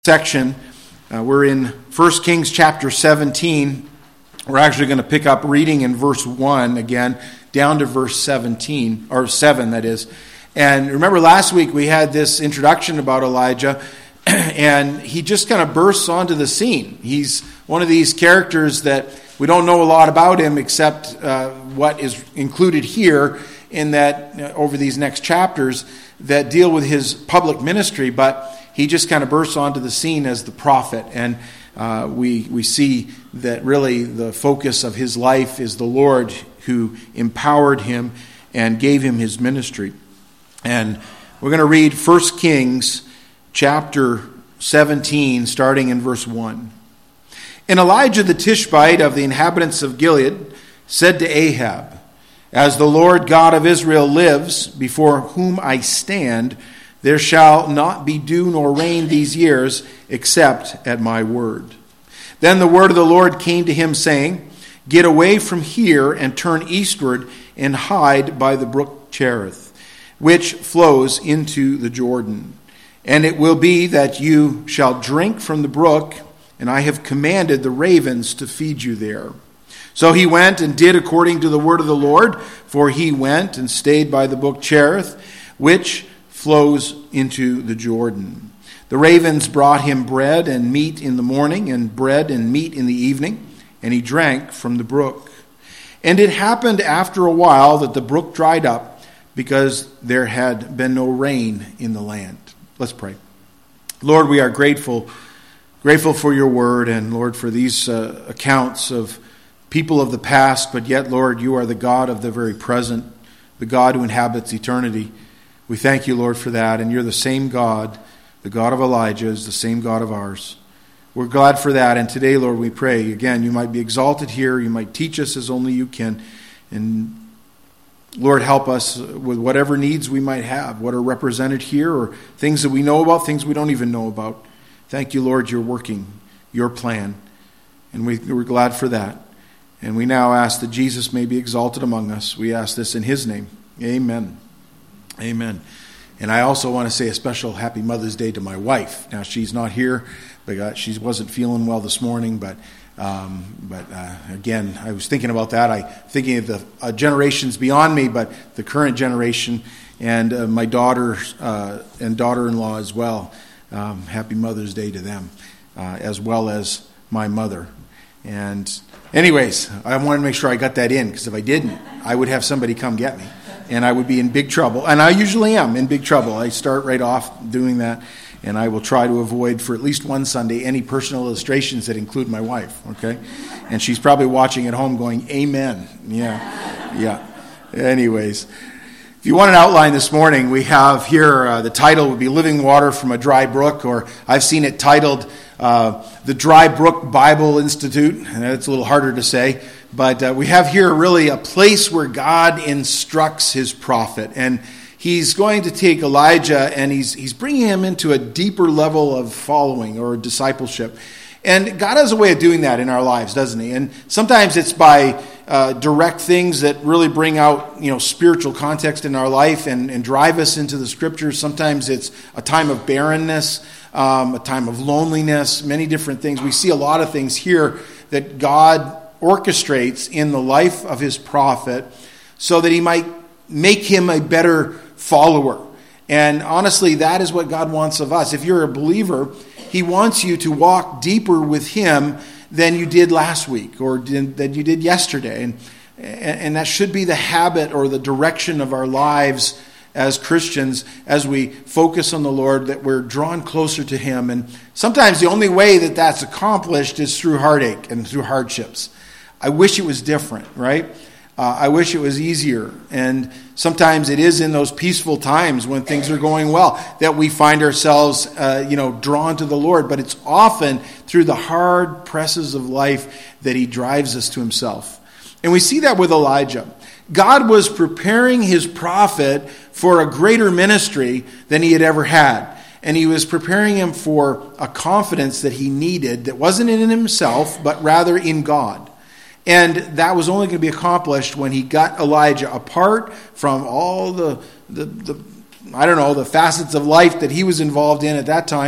section. We're in 1 Kings chapter 17. We're actually going to pick up reading in verse 1 again, down to verse 17, or 7 that is. And remember last week we had this introduction about Elijah, and he just kind of bursts onto the scene. He's one of these characters that we don't know a lot about him except what is included here in that over these next chapters that deal with his public ministry, but he just kind of bursts onto the scene as the prophet, and we see that really the focus of his life is the Lord who empowered him and gave him his ministry. And we're going to read 1 Kings chapter 17, starting in verse 1. And Elijah the Tishbite of the inhabitants of Gilead said to Ahab, "As the Lord God of Israel lives, before whom I stand, there shall not be dew nor rain these years, except at my word." Then the word of the Lord came to him, saying, "Get away from here and turn eastward and hide by the brook Cherith, which flows into the Jordan. And it will be that you shall drink from the brook, and I have commanded the ravens to feed you there." So he went and did according to the word of the Lord, for he went and stayed by the brook Cherith, which flows into the Jordan. The ravens brought him bread and meat in the morning, and bread and meat in the evening, and he drank from the brook. And it happened after a while that the brook dried up, because there had been no rain in the land. Let's pray. Lord, we are grateful for your word, and Lord, for these accounts of people of the past, but yet, Lord, you are the God of the very present, the God who inhabits eternity. We thank you, Lord, for that, and you're the same God. The God of Elijah is the same God of ours. We're glad for that, and today, Lord, we pray, again, you might be exalted here, you might teach us as only you can, and Lord, help us with whatever needs we might have, what are represented here, or things that we know about, things we don't even know about. Thank you, Lord, you're working your plan, and we're glad for that. And we now ask that Jesus may be exalted among us. We ask this in his name. Amen. Amen. And I also want to say a special happy Mother's Day to my wife. Now, she's not here, but she wasn't feeling well this morning, but again, I was thinking about that. Thinking of the generations beyond me, but the current generation and my daughter and daughter-in-law as well. Happy Mother's Day to them, as well as my mother. And anyways, I wanted to make sure I got that in, because if I didn't, I would have somebody come get me, and I would be in big trouble. And I usually am in big trouble. I start right off doing that. And I will try to avoid, for at least one Sunday, any personal illustrations that include my wife, okay? And she's probably watching at home going, "Amen." Yeah. Anyways, if you want an outline this morning, we have here, the title would be "Living Water from a Dry Brook," or I've seen it titled, "The Dry Brook Bible Institute," and that's a little harder to say. But we have here really a place where God instructs his prophet. And he's going to take Elijah and he's bringing him into a deeper level of following or discipleship. And God has a way of doing that in our lives, doesn't he? And sometimes it's by direct things that really bring out, spiritual context in our life and drive us into the scriptures. Sometimes it's a time of barrenness, a time of loneliness, many different things. We see a lot of things here that God orchestrates in the life of his prophet so that he might make him a better follower. And honestly, that is what God wants of us. If you're a believer, he wants you to walk deeper with him than you did last week or than you did yesterday. And that should be the habit or the direction of our lives as Christians as we focus on the Lord, that we're drawn closer to him. And sometimes the only way that that's accomplished is through heartache and through hardships. I wish it was different, right? I wish it was easier. And sometimes it is in those peaceful times when things are going well that we find ourselves, drawn to the Lord. But it's often through the hard presses of life that he drives us to himself. And we see that with Elijah. God was preparing his prophet for a greater ministry than he had ever had. And he was preparing him for a confidence that he needed that wasn't in himself, but rather in God. And that was only going to be accomplished when he got Elijah apart from all the facets of life that he was involved in at that time,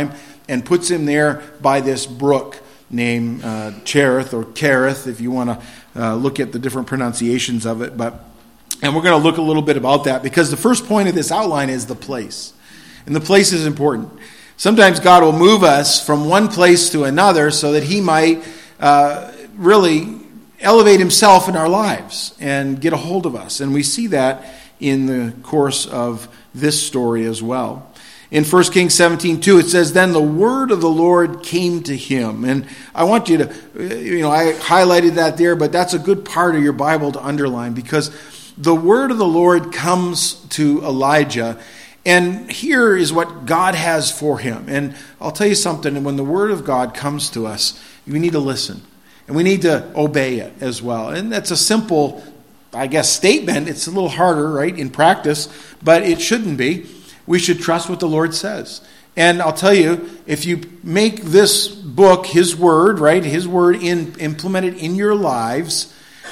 and puts him there by this brook named Cherith, or Kerith, if you want to look at the different pronunciations of it. And we're going to look a little bit about that, because the first point of this outline is the place. And the place is important. Sometimes God will move us from one place to another so that he might really elevate himself in our lives and get a hold of us. And we see that in the course of this story as well. In 1 Kings 17:2, it says, "Then the word of the Lord came to him." And I want you to, I highlighted that there, but that's a good part of your Bible to underline, because the word of the Lord comes to Elijah, and here is what God has for him. And I'll tell you something, when the word of God comes to us, we need to listen, and we need to obey it as well. And that's a simple, statement. It's a little harder, right, in practice, but it shouldn't be. We should trust what the Lord says. And I'll tell you, if you make this book, his word, right, his word implemented in your lives,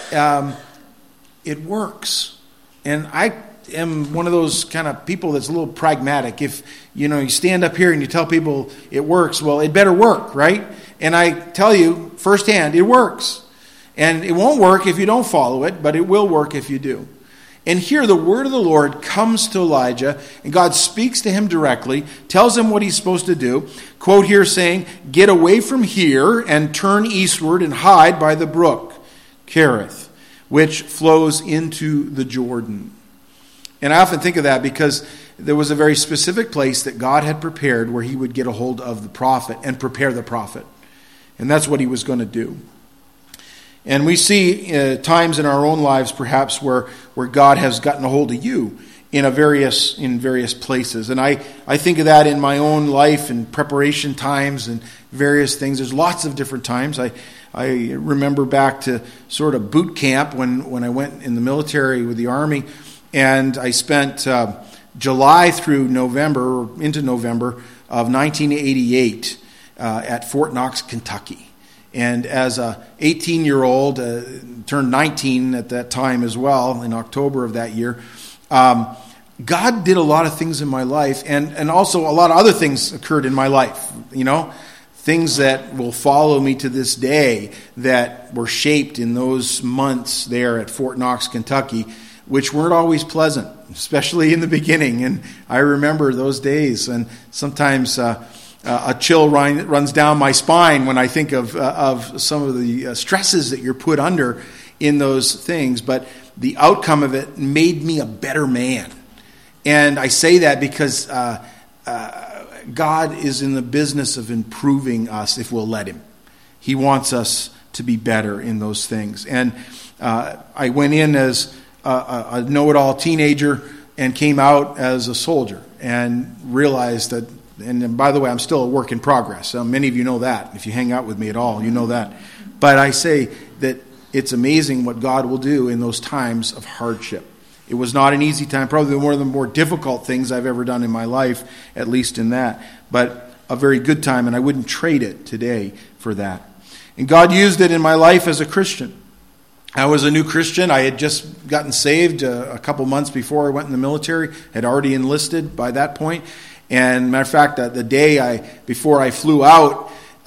it works. And I am one of those kind of people that's a little pragmatic. If, you stand up here and you tell people it works, well, it better work, right? And I tell you firsthand, it works. And it won't work if you don't follow it, but it will work if you do. And here the word of the Lord comes to Elijah, and God speaks to him directly, tells him what he's supposed to do. Quote here saying, "Get away from here and turn eastward and hide by the brook, Kerith, which flows into the Jordan." And I often think of that because there was a very specific place that God had prepared where he would get a hold of the prophet and prepare the prophet. And that's what he was going to do. And we see times in our own lives perhaps where God has gotten a hold of you in various places. And I think of that in my own life and preparation times and various things. There's lots of different times. I remember back to sort of boot camp when I went in the military with the Army, and I spent July through November, or into November of 1988 at Fort Knox, Kentucky. And as a 18-year-old, turned 19 at that time as well, in October of that year, God did a lot of things in my life, and also a lot of other things occurred in my life, things that will follow me to this day that were shaped in those months there at Fort Knox, Kentucky, which weren't always pleasant, especially in the beginning. And I remember those days, and sometimes a chill runs down my spine when I think of some of the stresses that you're put under in those things. But the outcome of it made me a better man. And I say that because God is in the business of improving us if we'll let him. He wants us to be better in those things. And I went in as a know-it-all teenager and came out as a soldier, and realized that, and by the way, I'm still a work in progress. Many of you know that. If you hang out with me at all, you know that. But I say that it's amazing what God will do in those times of hardship. It was not an easy time, probably one of the more difficult things I've ever done in my life, at least in that. But a very good time, and I wouldn't trade it today for that. And God used it in my life as a Christian. I was a new Christian. I had just gotten saved a couple months before I went in the military, had already enlisted by that point. And matter of fact, the day before I flew out,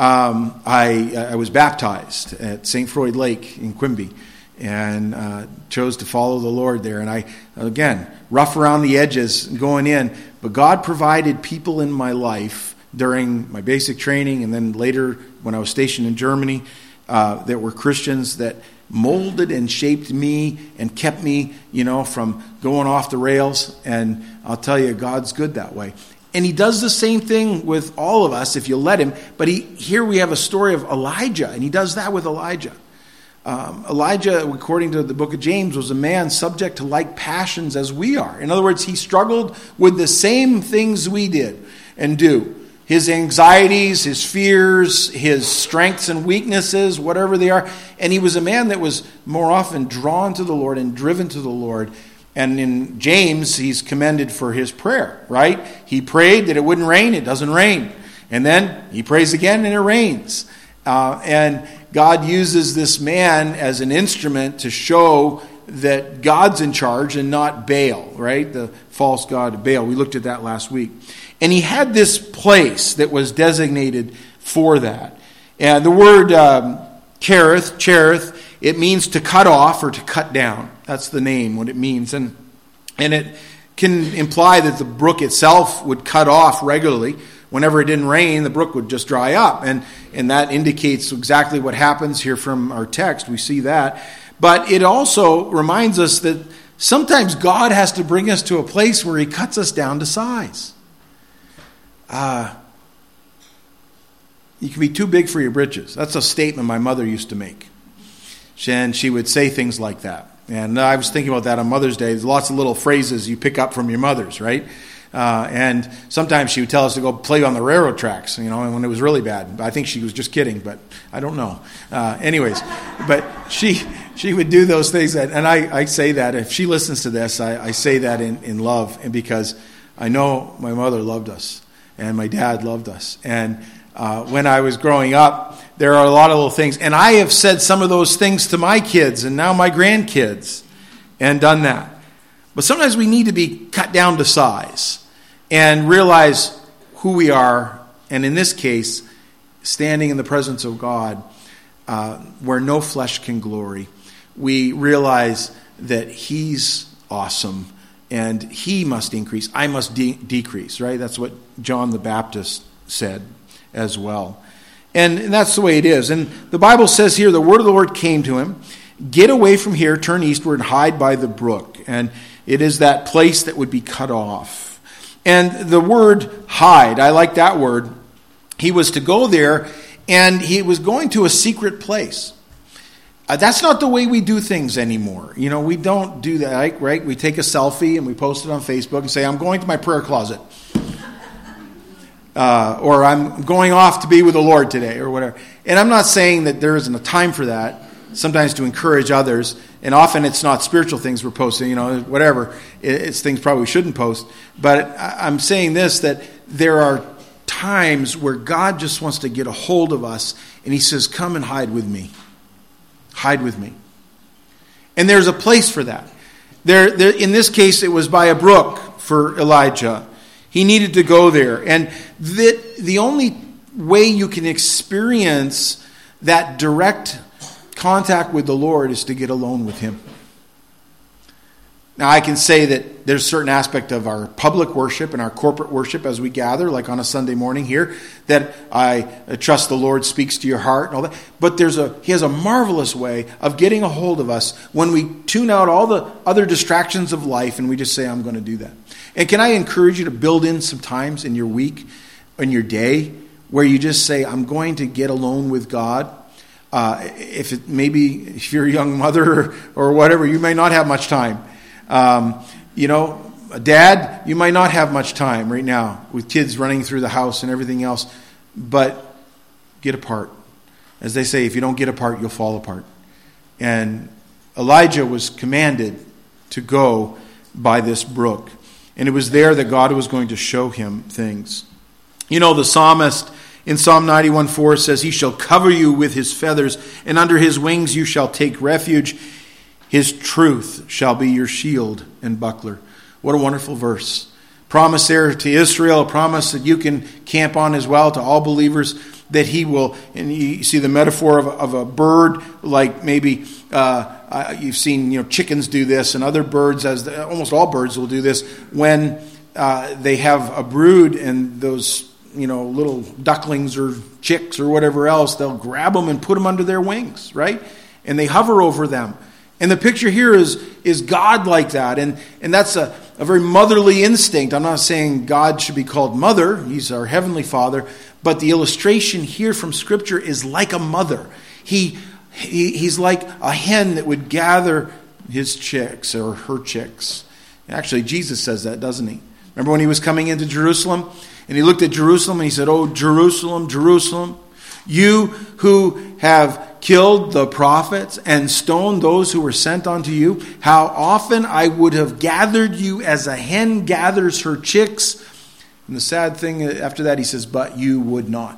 I was baptized at St. Froid Lake in Quimby, and chose to follow the Lord there. And I, again, rough around the edges going in, but God provided people in my life during my basic training, and then later when I was stationed in Germany, that were Christians that molded and shaped me and kept me, from going off the rails. And I'll tell you, God's good that way. And he does the same thing with all of us if you let him. But here we have a story of Elijah, and he does that with Elijah. Elijah, according to the book of James, was a man subject to like passions as we are. In other words, he struggled with the same things we did and do. His anxieties, his fears, his strengths and weaknesses, whatever they are. And he was a man that was more often drawn to the Lord and driven to the Lord. And in James, he's commended for his prayer, right? He prayed that it wouldn't rain. It doesn't rain. And then he prays again and it rains. And God uses this man as an instrument to show that God's in charge and not Baal, right? The false god Baal. We looked at that last week. And he had this place that was designated for that. And the word cherith, it means to cut off or to cut down. That's the name, what it means. And it can imply that the brook itself would cut off regularly. Whenever it didn't rain, the brook would just dry up. And that indicates exactly what happens here from our text. We see that. But it also reminds us that sometimes God has to bring us to a place where he cuts us down to size. You can be too big for your britches. That's a statement my mother used to make. And she would say things like that. And I was thinking about that on Mother's Day. There's lots of little phrases you pick up from your mothers, right? And sometimes she would tell us to go play on the railroad tracks, when it was really bad. I think she was just kidding, but I don't know. Anyways, but she would do those things. And I say that. If she listens to this, I say that in love, and because I know my mother loved us and my dad loved us. And when I was growing up, there are a lot of little things. And I have said some of those things to my kids and now my grandkids and done that. But sometimes we need to be cut down to size and realize who we are. And in this case, standing in the presence of God, where no flesh can glory, we realize that he's awesome and he must increase. I must decrease, right? That's what John the Baptist said as well. And that's the way it is. And the Bible says here, the word of the Lord came to him, get away from here, turn eastward, and hide by the brook. And it is that place that would be cut off. And the word hide, I like that word. He was to go there, and he was going to a secret place. That's not the way we do things anymore. We don't do that, right? We take a selfie and we post it on Facebook and say, I'm going to my prayer closet. Or I'm going off to be with the Lord today, or whatever. And I'm not saying that there isn't a time for that, sometimes to encourage others. And often it's not spiritual things we're posting, whatever. It's things probably we shouldn't post. But I'm saying this, that there are times where God just wants to get a hold of us, and he says, come and hide with me. Hide with me. And there's a place for that. There, in this case, it was by a brook for Elijah. He needed to go there. And the only way you can experience that direct contact with the Lord is to get alone with him. Now, I can say that there's a certain aspect of our public worship and our corporate worship as we gather, like on a Sunday morning here, that I trust the Lord speaks to your heart and all that. But he has a marvelous way of getting a hold of us when we tune out all the other distractions of life and we just say, I'm going to do that. And can I encourage you to build in some times in your week, in your day, where you just say, I'm going to get alone with God. If you're a young mother or whatever, you may not have much time. A dad, you might not have much time right now with kids running through the house and everything else, but get apart. As they say, if you don't get apart, you'll fall apart. And Elijah was commanded to go by this brook. And it was there that God was going to show him things. The psalmist in Psalm 91:4 says, he shall cover you with his feathers, and under his wings you shall take refuge. His truth shall be your shield and buckler. What a wonderful verse. Promise there to Israel, a promise that you can camp on as well to all believers, that he will, and you see the metaphor of a bird, like maybe you've seen chickens do this, and other birds, almost all birds will do this, when they have a brood and those little ducklings or chicks or whatever else, they'll grab them and put them under their wings, right? And they hover over them. And the picture here is God like that. And that's a very motherly instinct. I'm not saying God should be called mother. He's our heavenly Father. But the illustration here from Scripture is like a mother. He's like a hen that would gather his chicks or her chicks. Actually, Jesus says that, doesn't he? Remember when he was coming into Jerusalem? And he looked at Jerusalem and he said, "Oh, Jerusalem, Jerusalem, you who have killed the prophets and stoned those who were sent unto you, how often I would have gathered you as a hen gathers her chicks." And the sad thing after that, he says, "But you would not."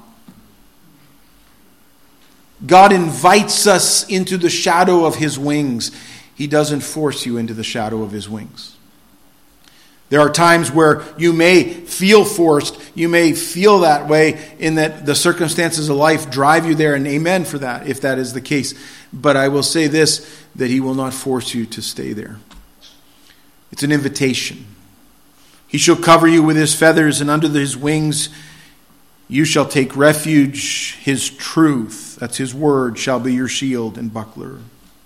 God invites us into the shadow of his wings. He doesn't force you into the shadow of his wings. There are times where you may feel forced, you may feel that way in that the circumstances of life drive you there, and amen for that, if that is the case. But I will say this, that he will not force you to stay there. It's an invitation. He shall cover you with his feathers, and under his wings you shall take refuge. His truth, that's his word, shall be your shield and buckler.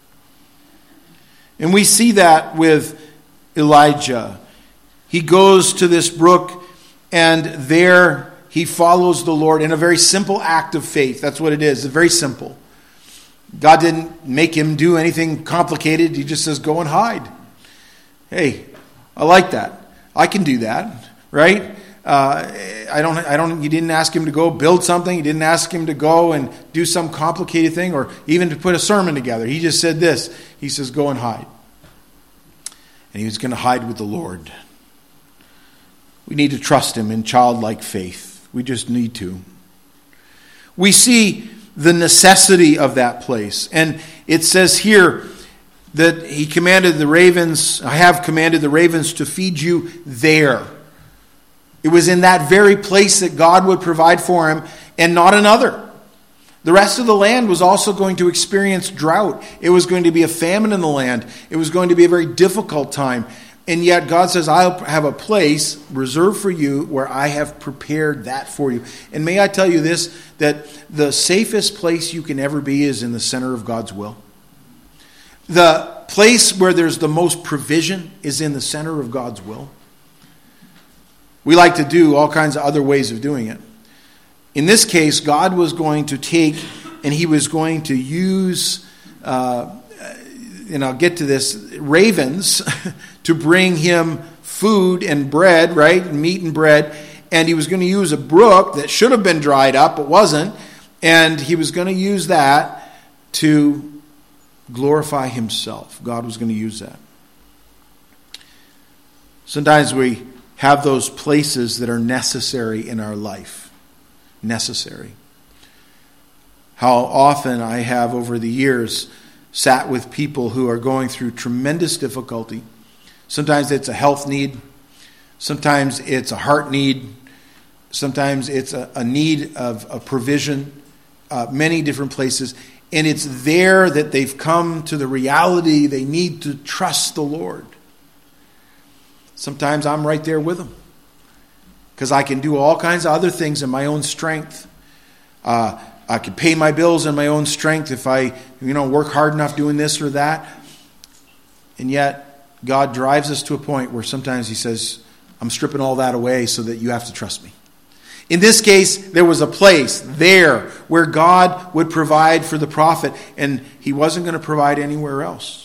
And we see that with Elijah. He goes to this brook, and there he follows the Lord in a very simple act of faith. That's what it is. It's very simple. God didn't make him do anything complicated. He just says, go and hide. Hey, I like that. I can do that, right? You didn't ask him to go build something. You didn't ask him to go and do some complicated thing or even to put a sermon together. He just said this. He says, go and hide. And he was going to hide with the Lord. We need to trust him in childlike faith. We just need to. We see the necessity of that place. And it says here that he commanded the ravens, I have commanded the ravens to feed you there. It was in that very place that God would provide for him and not another. The rest of the land was also going to experience drought. It was going to be a famine in the land. It was going to be a very difficult time. And yet God says, I'll have a place reserved for you where I have prepared that for you. And may I tell you this, that the safest place you can ever be is in the center of God's will. The place where there's the most provision is in the center of God's will. We like to do all kinds of other ways of doing it. In this case, God was going to take and he was going to use, and I'll get to this, ravens to bring him food and bread, right? Meat and bread. And he was going to use a brook that should have been dried up, but wasn't. And he was going to use that to glorify himself. God was going to use that. Sometimes we have those places that are necessary in our life. Necessary. How often I have over the years sat with people who are going through tremendous difficulty. Sometimes it's a health need. Sometimes it's a heart need. Sometimes it's a need of a provision. Many different places. And it's there that they've come to the reality they need to trust the Lord. Sometimes I'm right there with them. Because I can do all kinds of other things in my own strength. I can pay my bills in my own strength if I work hard enough doing this or that. And yet, God drives us to a point where sometimes he says, I'm stripping all that away so that you have to trust me. In this case, there was a place there where God would provide for the prophet, and he wasn't going to provide anywhere else.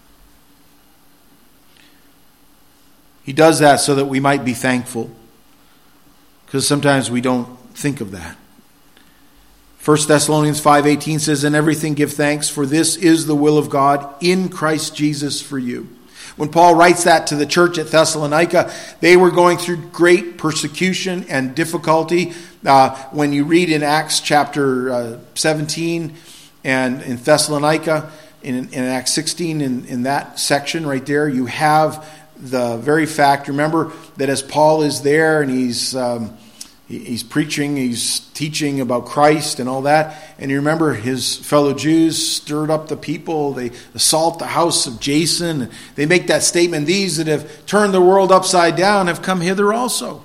He does that so that we might be thankful, because sometimes we don't think of that. 1 Thessalonians 5:18 says, in everything give thanks, for this is the will of God in Christ Jesus for you. When Paul writes that to the church at Thessalonica, they were going through great persecution and difficulty. When you read in Acts chapter 17 and in Thessalonica, in Acts 16, in that section right there, you have the very fact. Remember that as Paul is there and he's preaching, he's teaching about Christ and all that. And you remember his fellow Jews stirred up the people. They assault the house of Jason. They make that statement, these that have turned the world upside down have come hither also.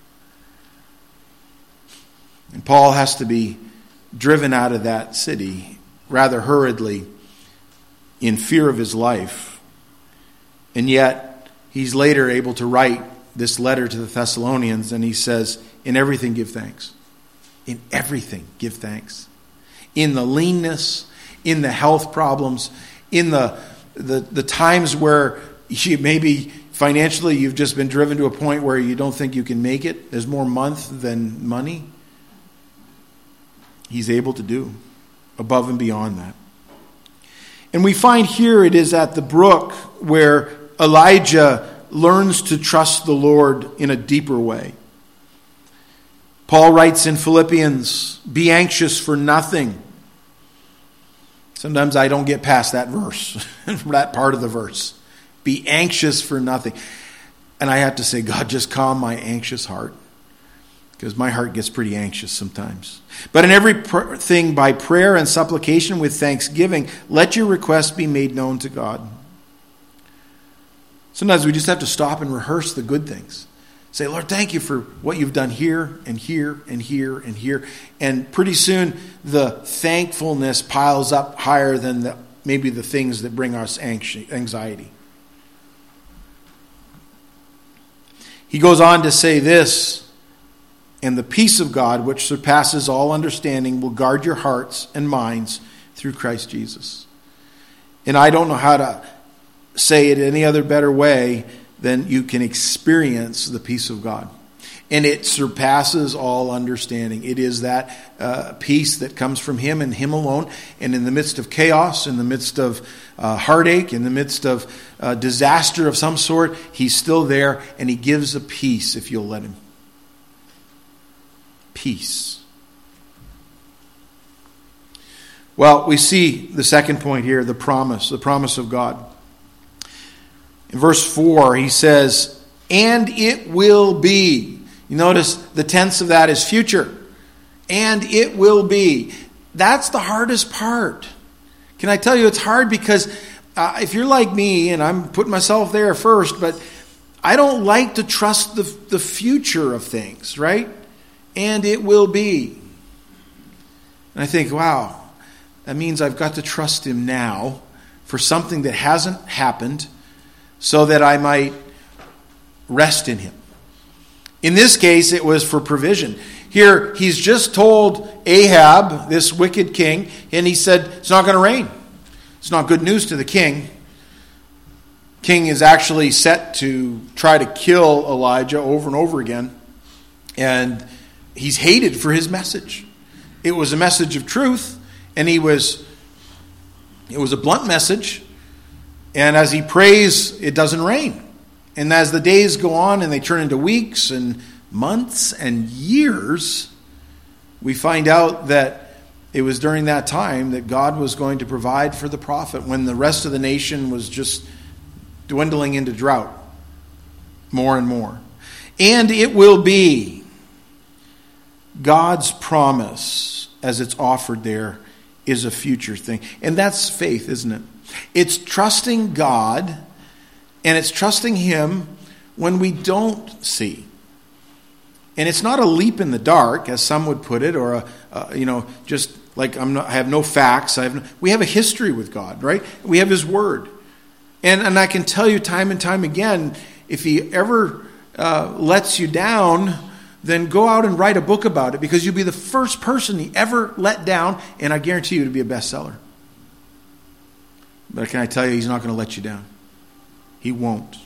And Paul has to be driven out of that city rather hurriedly in fear of his life. And yet he's later able to write this letter to the Thessalonians, and he says, in everything give thanks. In everything give thanks. In the leanness, in the health problems, in the times where maybe financially you've just been driven to a point where you don't think you can make it. There's more month than money. He's able to do above and beyond that. And we find here it is at the brook where Elijah learns to trust the Lord in a deeper way. Paul writes in Philippians, be anxious for nothing. Sometimes I don't get past that verse, that part of the verse. Be anxious for nothing. And I have to say, God, just calm my anxious heart. Because my heart gets pretty anxious sometimes. But in everything by prayer and supplication with thanksgiving, let your requests be made known to God. Sometimes we just have to stop and rehearse the good things. Say, Lord, thank you for what you've done here and here and here and here. And pretty soon the thankfulness piles up higher than maybe the things that bring us anxiety. He goes on to say this, and the peace of God, which surpasses all understanding, will guard your hearts and minds through Christ Jesus. And I don't know how to say it any other better way than you can experience the peace of God. And it surpasses all understanding. It is that peace that comes from Him and Him alone. And in the midst of chaos, in the midst of heartache, in the midst of disaster of some sort, He's still there, and He gives a peace if you'll let Him. Peace. Well, we see the second point here, the promise of God. In verse 4, he says, and it will be. You notice the tense of that is future. And it will be. That's the hardest part. Can I tell you it's hard because if you're like me, and I'm putting myself there first, but I don't like to trust the future of things, right? And it will be. And I think, wow, that means I've got to trust Him now for something that hasn't happened so that I might rest in Him. In this case, it was for provision. Here, he's just told Ahab, this wicked king, and he said, it's not going to rain. It's not good news to the king. King is actually set to try to kill Elijah over and over again. And he's hated for his message. It was a message of truth, and it was a blunt message. And as he prays, it doesn't rain. And as the days go on and they turn into weeks and months and years, we find out that it was during that time that God was going to provide for the prophet when the rest of the nation was just dwindling into drought more and more. And it will be. God's promise, as it's offered there, is a future thing. And that's faith, isn't it? It's trusting God, and it's trusting Him when we don't see. And it's not a leap in the dark, as some would put it, or just like I have no facts. We have a history with God, right? We have His Word, and I can tell you time and time again, if He ever lets you down, then go out and write a book about it, because you'll be the first person He ever let down, and I guarantee you it'll be a bestseller. But can I tell you, He's not going to let you down. He won't.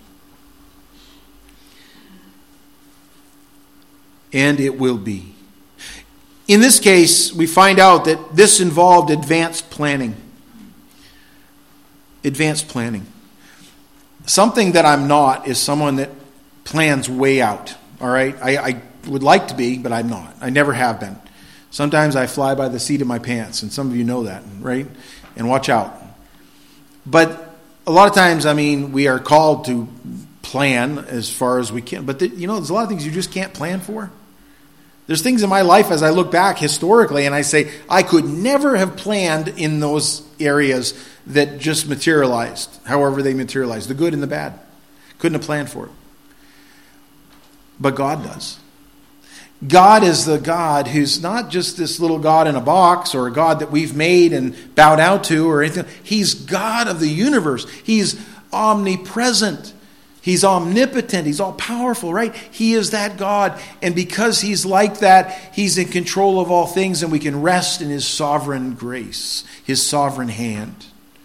And it will be. In this case, we find out that this involved advanced planning. Advanced planning. Something that I'm not is someone that plans way out. All right? I would like to be, but I'm not. I never have been. Sometimes I fly by the seat of my pants, and some of you know that, right? And watch out. But a lot of times, we are called to plan as far as we can. But there's a lot of things you just can't plan for. There's things in my life as I look back historically and I say, I could never have planned in those areas that just materialized, however they materialized, the good and the bad. Couldn't have planned for it. But God does. God is the God who's not just this little God in a box or a God that we've made and bowed out to or anything. He's God of the universe. He's omnipresent. He's omnipotent. He's all powerful, right? He is that God. And because He's like that, He's in control of all things, and we can rest in His sovereign grace, His sovereign hand.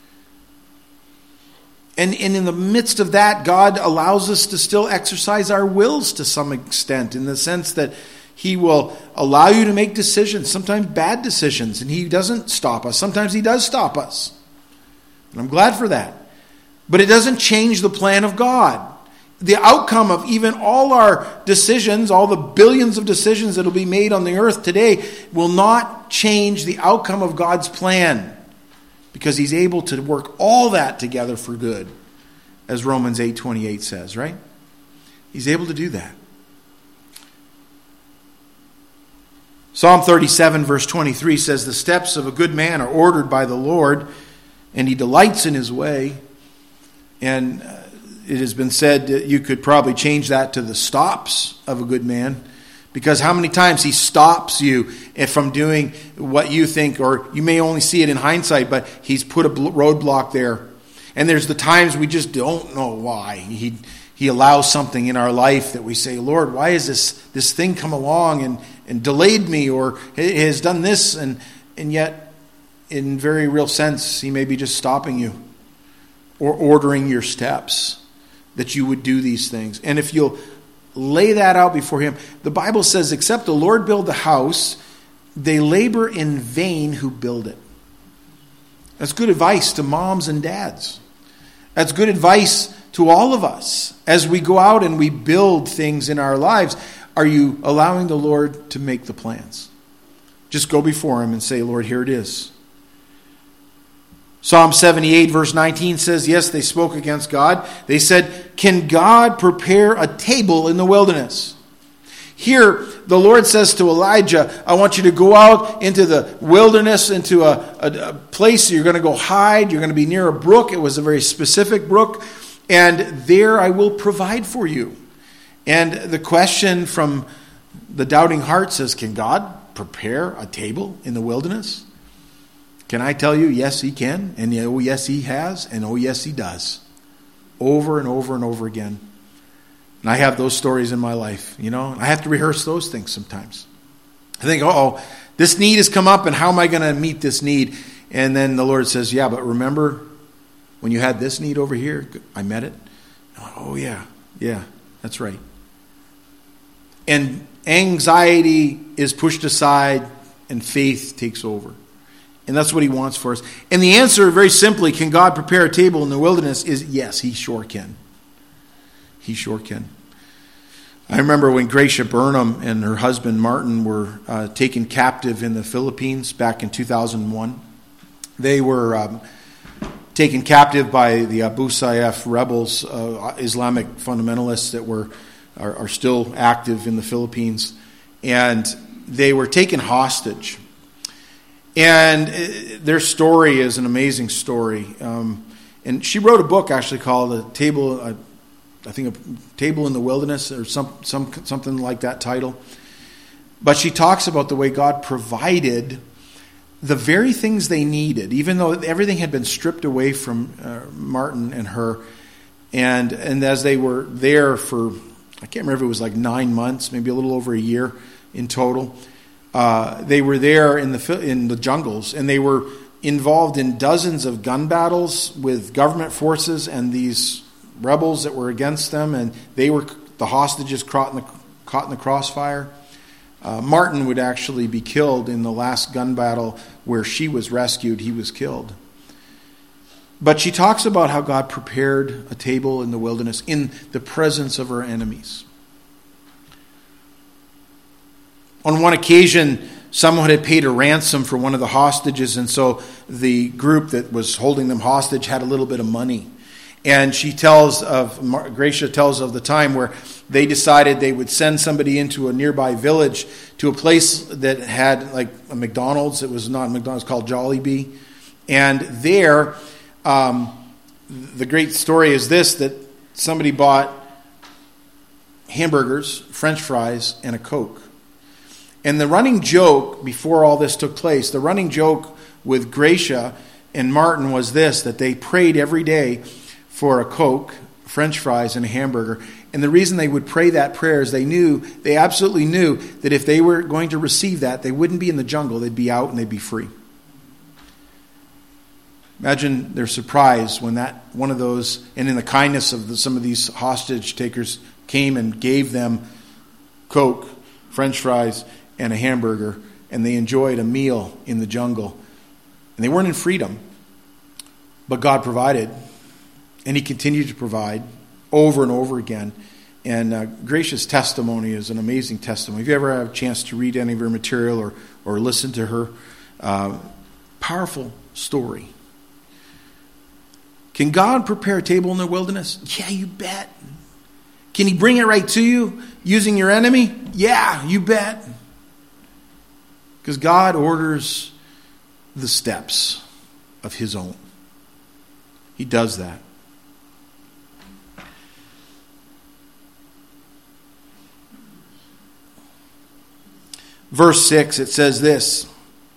And in the midst of that, God allows us to still exercise our wills to some extent, in the sense that He will allow you to make decisions, sometimes bad decisions, and He doesn't stop us. Sometimes He does stop us. And I'm glad for that. But it doesn't change the plan of God. The outcome of even all our decisions, all the billions of decisions that will be made on the earth today, will not change the outcome of God's plan, because He's able to work all that together for good, as Romans 8:28 says, right? He's able to do that. Psalm 37 verse 23 says, the steps of a good man are ordered by the Lord, and he delights in his way. And it has been said that you could probably change that to the stops of a good man, because how many times he stops you from doing what you think, or you may only see it in hindsight, but he's put a roadblock there. And there's the times we just don't know why. He allows something in our life that we say, Lord, why has this thing come along and delayed me, or it has done this, and yet in very real sense he may be just stopping you or ordering your steps that you would do these things. And if you'll lay that out before him, the Bible says, except the Lord build the house, they labor in vain who build it. That's good advice to moms and dads. That's good advice to all of us as we go out and we build things in our lives. Are you allowing the Lord to make the plans? Just go before him and say, Lord, here it is. Psalm 78 verse 19 says, yes, they spoke against God. They said, can God prepare a table in the wilderness? Here, the Lord says to Elijah, I want you to go out into the wilderness, into a place you're going to go hide. You're going to be near a brook. It was a very specific brook. And there I will provide for you. And the question from the doubting heart says, can God prepare a table in the wilderness? Can I tell you, yes, he can. And oh, yes, he has. And oh, yes, he does. Over and over and over again. And I have those stories in my life, and I have to rehearse those things sometimes. I think, this need has come up, and how am I going to meet this need? And then the Lord says, yeah, but remember when you had this need over here, I met it? Oh, yeah, that's right. And anxiety is pushed aside, and faith takes over. And that's what he wants for us. And the answer, very simply, can God prepare a table in the wilderness, is yes, he sure can. He sure can. I remember when Gracia Burnham and her husband Martin were taken captive in the Philippines back in 2001. They were taken captive by the Abu Sayyaf rebels, Islamic fundamentalists that are still active in the Philippines. And they were taken hostage. And their story is an amazing story. And she wrote a book actually called A Table in the Wilderness, or something like that title. But she talks about the way God provided the very things they needed, even though everything had been stripped away from Martin and her. And as they were there for, I can't remember if it was like 9 months, maybe a little over a year in total. They were there in the jungles, and they were involved in dozens of gun battles with government forces and these rebels that were against them, and they were the hostages caught in the crossfire. Martin would actually be killed in the last gun battle where she was rescued. He was killed. But she talks about how God prepared a table in the wilderness in the presence of her enemies. On one occasion, someone had paid a ransom for one of the hostages, and so the group that was holding them hostage had a little bit of money. And Gracia tells of the time where they decided they would send somebody into a nearby village to a place that had like a McDonald's. It was not McDonald's, called Jollibee. And there, the great story is this, that somebody bought hamburgers, French fries, and a Coke. And the running joke, before all this took place, the running joke with Gracia and Martin was this, that they prayed every day for a Coke, French fries, and a hamburger. And the reason they would pray that prayer is they absolutely knew that if they were going to receive that, they wouldn't be in the jungle, they'd be out and they'd be free. Imagine their surprise when one of those, and in the kindness of some of these hostage takers, came and gave them Coke, French fries, and a hamburger, and they enjoyed a meal in the jungle. And they weren't in freedom, but God provided. And he continued to provide over and over again. And Gracia's testimony is an amazing testimony. If you ever have a chance to read any of her material or listen to her, powerful story. Can God prepare a table in the wilderness? Yeah, you bet. Can he bring it right to you using your enemy? Yeah, you bet. Because God orders the steps of his own. He does that. Verse 6, it says this.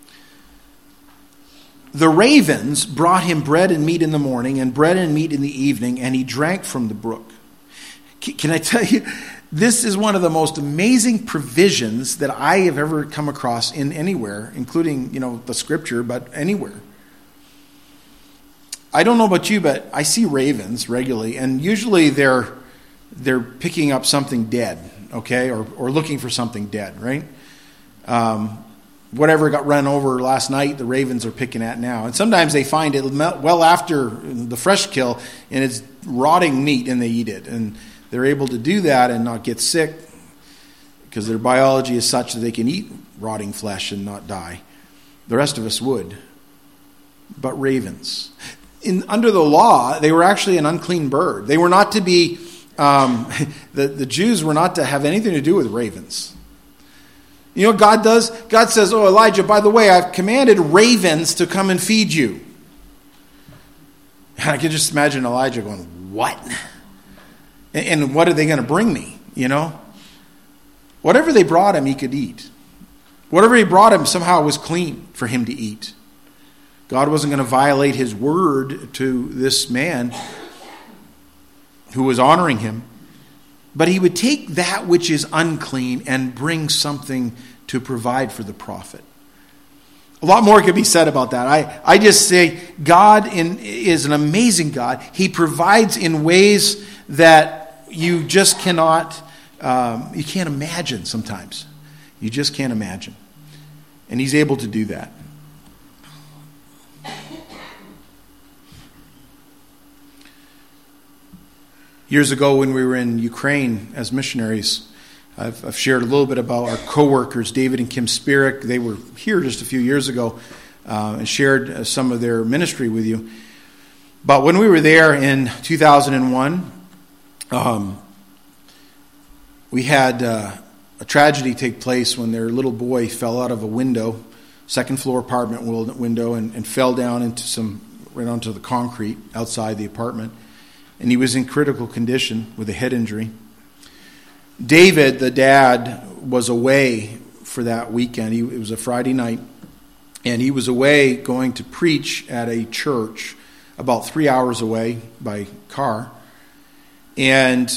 The ravens brought him bread and meat in the morning and bread and meat in the evening, and he drank from the brook. Can I tell you, this is one of the most amazing provisions that I have ever come across in anywhere, including, the scripture, but anywhere. I don't know about you, but I see ravens regularly, and usually they're picking up something dead, okay, or looking for something dead, right? Whatever got run over last night, the ravens are picking at now. And sometimes they find it well after the fresh kill, and it's rotting meat, and they eat it. And they're able to do that and not get sick because their biology is such that they can eat rotting flesh and not die. The rest of us would. But ravens. Under the law, they were actually an unclean bird. They were not to be, the Jews were not to have anything to do with ravens. You know what God does? God says, oh, Elijah, by the way, I've commanded ravens to come and feed you. And I can just imagine Elijah going, what? And what are they going to bring me? Whatever they brought him, he could eat. Whatever he brought him somehow was clean for him to eat. God wasn't going to violate his word to this man who was honoring him. But he would take that which is unclean and bring something to provide for the prophet. A lot more could be said about that. I just say God is an amazing God. He provides in ways that you just cannot, you can't imagine sometimes. You just can't imagine. And he's able to do that. Years ago when we were in Ukraine as missionaries, I've shared a little bit about our co-workers, David and Kim Spirik. They were here just a few years ago and shared some of their ministry with you. But when we were there in 2001, we had a tragedy take place when their little boy fell out of a window, second floor apartment window, and fell down right onto the concrete outside the apartment. And he was in critical condition with a head injury. David, the dad, was away for that weekend. It was a Friday night. And he was away going to preach at a church about 3 hours away by car. And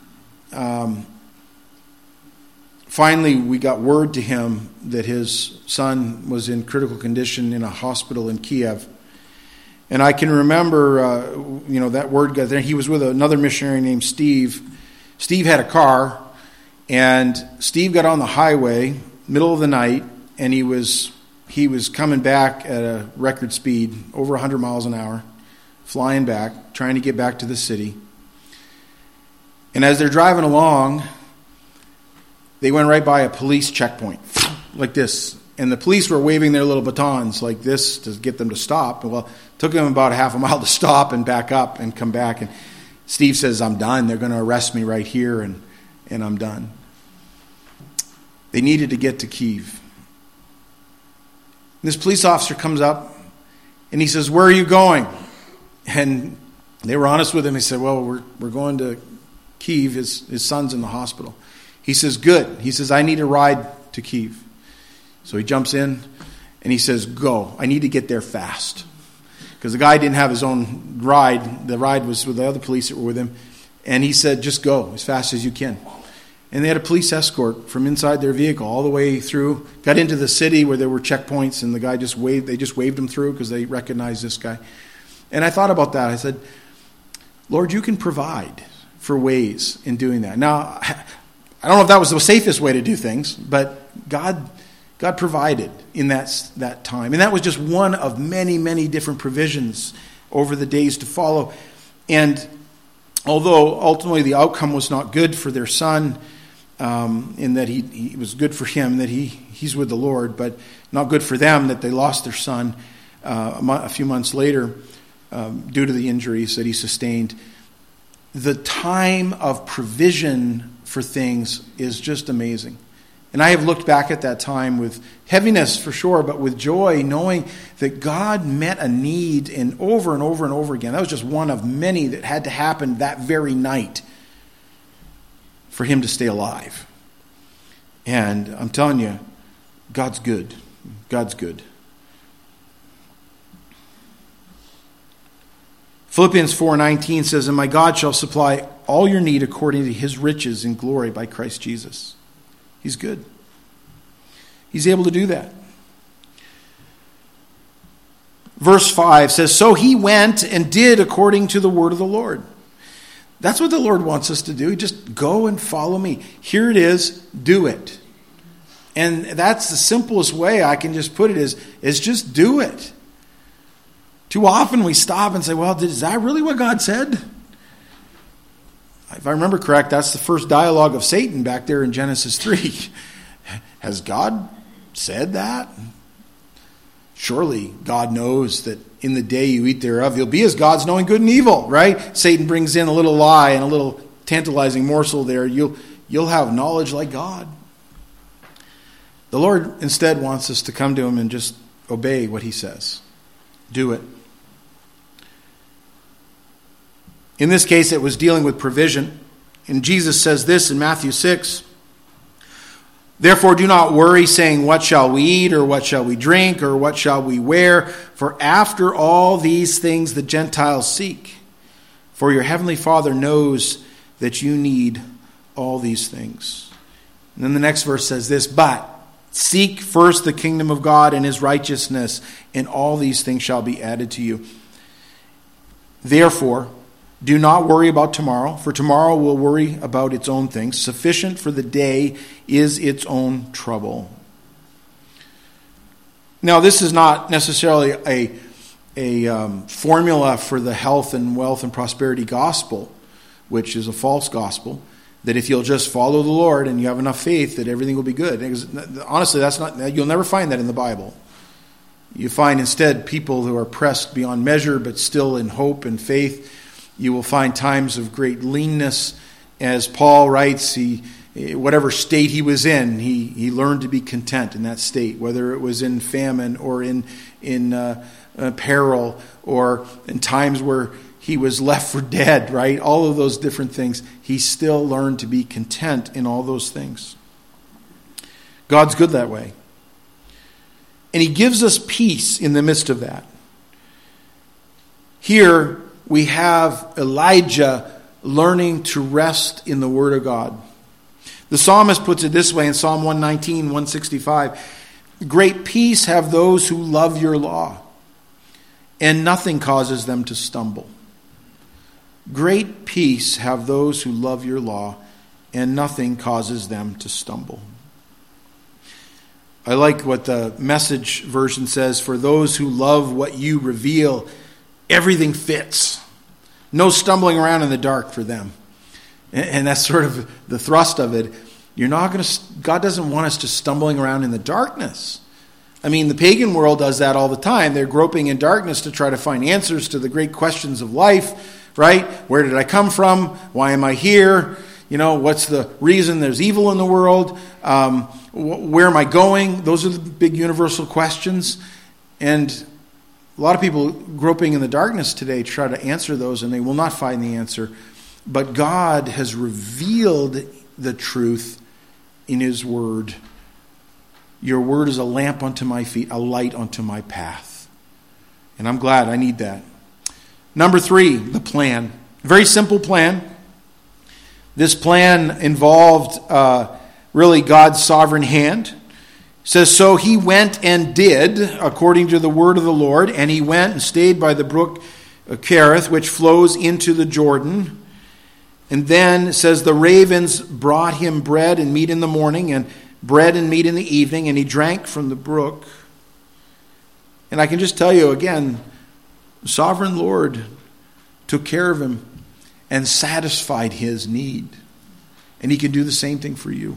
finally, we got word to him that his son was in critical condition in a hospital in Kiev. And I can remember, that word got there. He was with another missionary named Steve. Steve had a car, and Steve got on the highway, middle of the night, and he was coming back at a record speed, over 100 miles an hour, flying back, trying to get back to the city. And as they're driving along, they went right by a police checkpoint, like this. And the police were waving their little batons like this to get them to stop. Well, it took them about a half a mile to stop and back up and come back. And Steve says, I'm done. They're going to arrest me right here, and I'm done. They needed to get to Kyiv. This police officer comes up, and he says, where are you going? And they were honest with him. He said, well, we're going to Kyiv. His son's in the hospital. He says, good. He says, I need a ride to Kyiv. So he jumps in, and he says, go. I need to get there fast. Because the guy didn't have his own ride. The ride was with the other police that were with him. And he said, just go as fast as you can. And they had a police escort from inside their vehicle all the way through. Got into the city where there were checkpoints, and the guy they just waved him through because they recognized this guy. And I thought about that. I said, Lord, you can provide for ways in doing that. Now, I don't know if that was the safest way to do things, but God provided in that time. And that was just one of many, many different provisions over the days to follow. And although ultimately the outcome was not good for their son, in that he was good for him, that he's with the Lord, but not good for them that they lost their son a few months later due to the injuries that he sustained. the time of provision for things is just amazing. And I have looked back at that time with heaviness for sure, but with joy, knowing that God met a need and over and over again. That was just one of many that had to happen that very night for him to stay alive. And I'm telling you, God's good. God's good. Philippians 4:19 says, "And my God shall supply all your need according to his riches in glory by Christ Jesus." He's good. He's able to do that. Verse 5 says, "So he went and did according to the word of the Lord." That's what the Lord wants us to do. Just go and follow me. Here it is. Do it. And that's the simplest way I can just put it is just do it. Too often we stop and say, well, is that really what God said? If I remember correct, that's the first dialogue of Satan back there in Genesis 3. Has God said that? Surely God knows that in the day you eat thereof, you'll be as gods, knowing good and evil, right? Satan brings in a little lie and a little tantalizing morsel there. You'll have knowledge like God. The Lord instead wants us to come to him and just obey what he says. Do it. In this case, it was dealing with provision. And Jesus says this in Matthew 6. "Therefore do not worry, saying, what shall we eat, or what shall we drink, or what shall we wear? For after all these things the Gentiles seek. For your heavenly Father knows that you need all these things." And then the next verse says this, "But seek first the kingdom of God and his righteousness, and all these things shall be added to you. Therefore, do not worry about tomorrow, for tomorrow will worry about its own things. Sufficient for the day is its own trouble." Now, this is not necessarily a formula for the health and wealth and prosperity gospel, which is a false gospel, that if you'll just follow the Lord and you have enough faith that everything will be good. Because honestly, you'll never find that in the Bible. You find instead people who are pressed beyond measure, but still in hope and faith. You will find times of great leanness. As Paul writes, whatever state he was in, he learned to be content in that state, whether it was in famine or in peril or in times where he was left for dead, right? All of those different things. He still learned to be content in all those things. God's good that way. And he gives us peace in the midst of that. Here we have Elijah learning to rest in the Word of God. The psalmist puts it this way in Psalm 119, 165. "Great peace have those who love your law, and nothing causes them to stumble." Great peace have those who love your law, and nothing causes them to stumble. I like what the Message version says, "For those who love what you reveal, everything fits. No stumbling around in the dark for them." And that's sort of the thrust of it. God doesn't want us just stumbling around in the darkness. I mean, the pagan world does that all the time. They're groping in darkness to try to find answers to the great questions of life, right? Where did I come from? Why am I here? What's the reason there's evil in the world? Where am I going? Those are the big universal questions. And a lot of people groping in the darkness today try to answer those, and they will not find the answer. But God has revealed the truth in his word. Your word is a lamp unto my feet, a light unto my path. And I'm glad. I need that. Number 3, the plan. Very simple plan. This plan involved really God's sovereign hand. It says, "So he went and did according to the word of the Lord, and he went and stayed by the brook Cherith, which flows into the Jordan. And then it says, the ravens brought him bread and meat in the morning, and bread and meat in the evening, and he drank from the brook." And I can just tell you again, the sovereign Lord took care of him and satisfied his need. And he can do the same thing for you.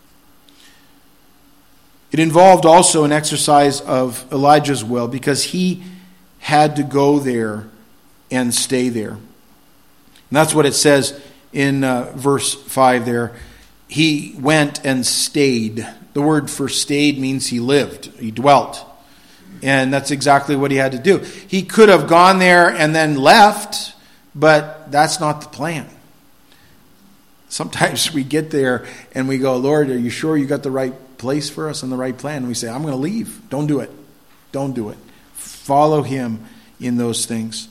It involved also an exercise of Elijah's will, because he had to go there and stay there. And that's what it says in verse 5 there. He went and stayed. The word for stayed means he lived, he dwelt. And that's exactly what he had to do. He could have gone there and then left, but that's not the plan. Sometimes we get there and we go, Lord, are you sure you got the right place for us and the right plan? And we say, I'm going to leave. Don't do it. Don't do it. Follow him in those things.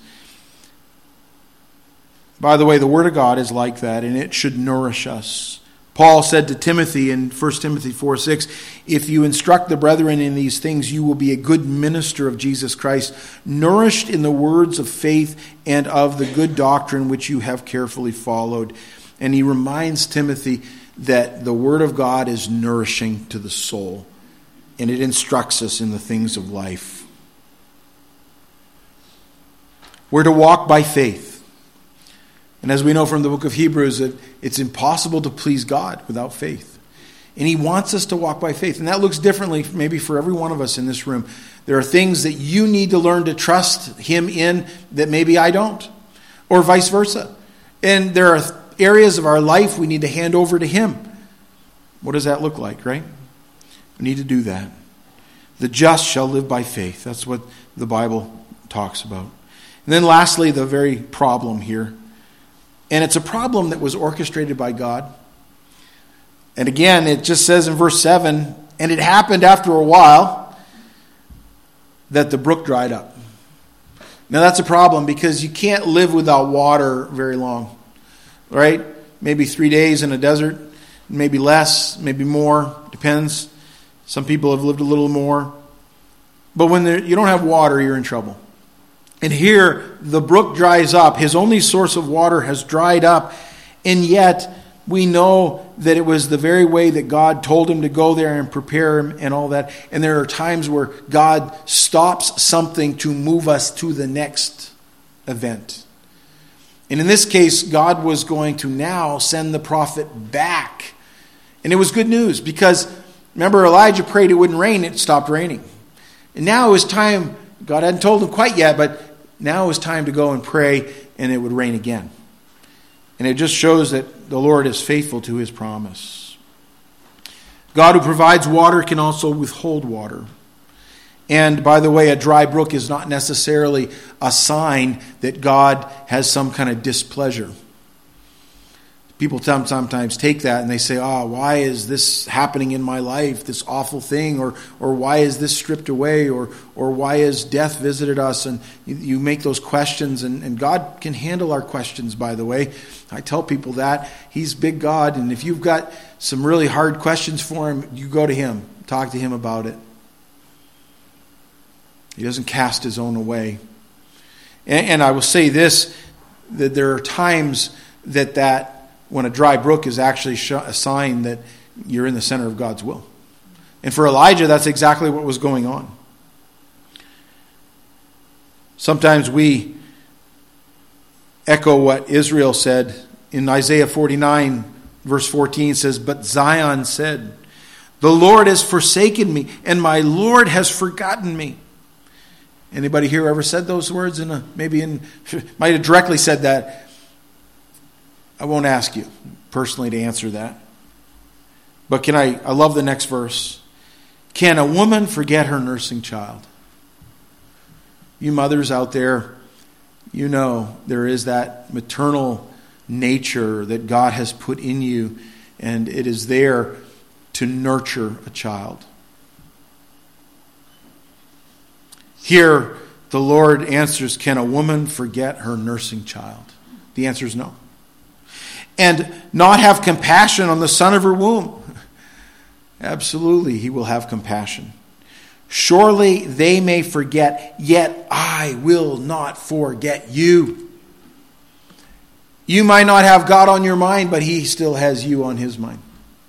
By the way, the Word of God is like that, and it should nourish us. Paul said to Timothy in 1 Timothy 4:6, if you instruct the brethren in these things, you will be a good minister of Jesus Christ, nourished in the words of faith and of the good doctrine which you have carefully followed. And he reminds Timothy that the Word of God is nourishing to the soul, and it instructs us in the things of life. We're to walk by faith. And as we know from the book of Hebrews, that it's impossible to please God without faith. And he wants us to walk by faith. And that looks differently maybe for every one of us in this room. There are things that you need to learn to trust him in that maybe I don't. Or vice versa. And there are areas of our life we need to hand over to him. What does that look like, right? We need to do that. The just shall live by faith. That's what the Bible talks about. And then lastly, the very problem here. And it's a problem that was orchestrated by God. And again, it just says in verse 7, and it happened after a while that the brook dried up. Now that's a problem because you can't live without water very long. Right? Maybe 3 days in a desert, maybe less, maybe more, depends. Some people have lived a little more. But when you don't have water, you're in trouble. And here, the brook dries up. His only source of water has dried up. And yet, we know that it was the very way that God told him to go there and prepare him and all that. And there are times where God stops something to move us to the next event. And in this case, God was going to now send the prophet back. And it was good news because, remember, Elijah prayed it wouldn't rain. It stopped raining. And now it was time. God hadn't told him quite yet, but now it was time to go and pray, and it would rain again. And it just shows that the Lord is faithful to his promise. God who provides water can also withhold water. And by the way, a dry brook is not necessarily a sign that God has some kind of displeasure. People sometimes take that and they say, why is this happening in my life, this awful thing? Or why is this stripped away? Or why has death visited us? And you make those questions, and God can handle our questions, by the way. I tell people that. He's big God, and if you've got some really hard questions for him, you go to him. Talk to him about it. He doesn't cast his own away. And I will say this, that there are times that when a dry brook is actually a sign that you're in the center of God's will. And for Elijah, that's exactly what was going on. Sometimes we echo what Israel said in Isaiah 49, verse 14 says, but Zion said, the Lord has forsaken me, and my Lord has forgotten me. Anybody here ever said those words? Might have directly said that. I won't ask you personally to answer that. But I love the next verse. Can a woman forget her nursing child? You mothers out there, you know there is that maternal nature that God has put in you, and it is there to nurture a child. Here, the Lord answers, can a woman forget her nursing child? The answer is no. And not have compassion on the son of her womb? Absolutely, he will have compassion. Surely they may forget, yet I will not forget you. You might not have God on your mind, but he still has you on his mind.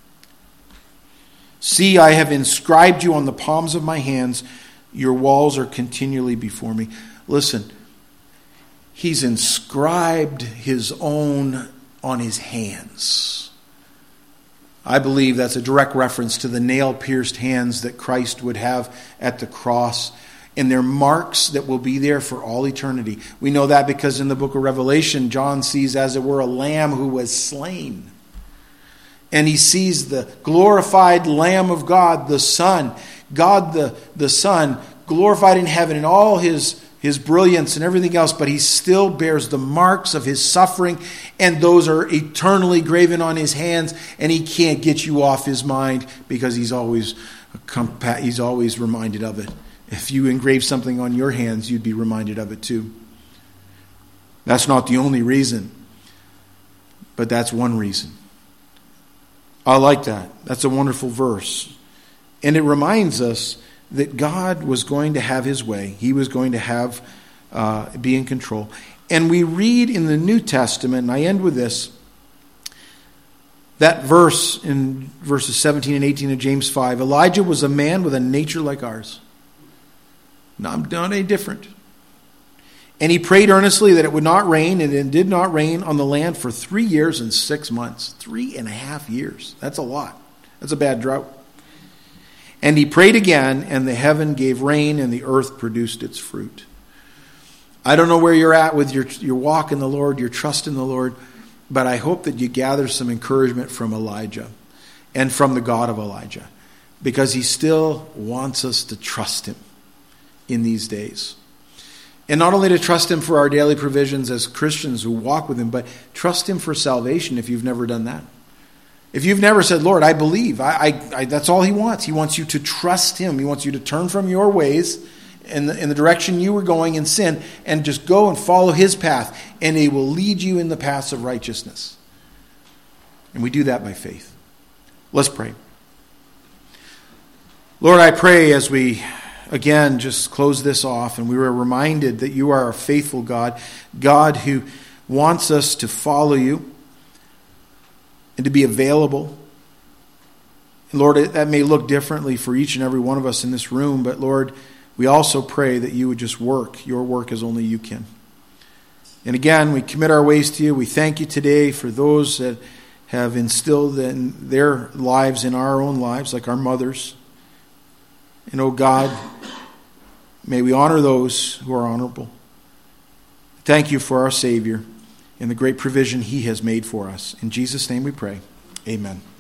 See, I have inscribed you on the palms of my hands. Your walls are continually before me. Listen, he's inscribed his own on his hands. I believe that's a direct reference to the nail-pierced hands that Christ would have at the cross. And they're marks that will be there for all eternity. We know that because in the book of Revelation, John sees, as it were, a lamb who was slain. And he sees the glorified Lamb of God, the Son. God the Son, glorified in heaven in all his brilliance and everything else, but he still bears the marks of his suffering, and those are eternally graven on his hands, and he can't get you off his mind because he's always reminded of it. If you engrave something on your hands, you'd be reminded of it too. That's not the only reason, but that's one reason. I like that. That's a wonderful verse. And it reminds us that God was going to have his way. He was going to be in control. And we read in the New Testament, and I end with this, that verse in verses 17 and 18 of James 5, Elijah was a man with a nature like ours. Not any different. And he prayed earnestly that it would not rain, and it did not rain on the land for 3 years and 6 months. 3.5 years. That's a lot. That's a bad drought. And he prayed again, and the heaven gave rain, and the earth produced its fruit. I don't know where you're at with your walk in the Lord, your trust in the Lord, but I hope that you gather some encouragement from Elijah and from the God of Elijah, because he still wants us to trust him in these days. And not only to trust him for our daily provisions as Christians who walk with him, but trust him for salvation if you've never done that. If you've never said, Lord, I believe, that's all he wants. He wants you to trust him. He wants you to turn from your ways in the direction you were going in sin and just go and follow his path, and he will lead you in the paths of righteousness. And we do that by faith. Let's pray. Lord, I pray as we again just close this off, and we were reminded that you are a faithful God, God who wants us to follow you and to be available. And Lord, that may look differently for each and every one of us in this room, but Lord, we also pray that you would just work your work as only you can. And again, we commit our ways to you. We thank you today for those that have instilled in their lives in our own lives, like our mothers. And oh God, may we honor those who are honorable. Thank you for our Savior and the great provision he has made for us. In Jesus' name we pray. Amen.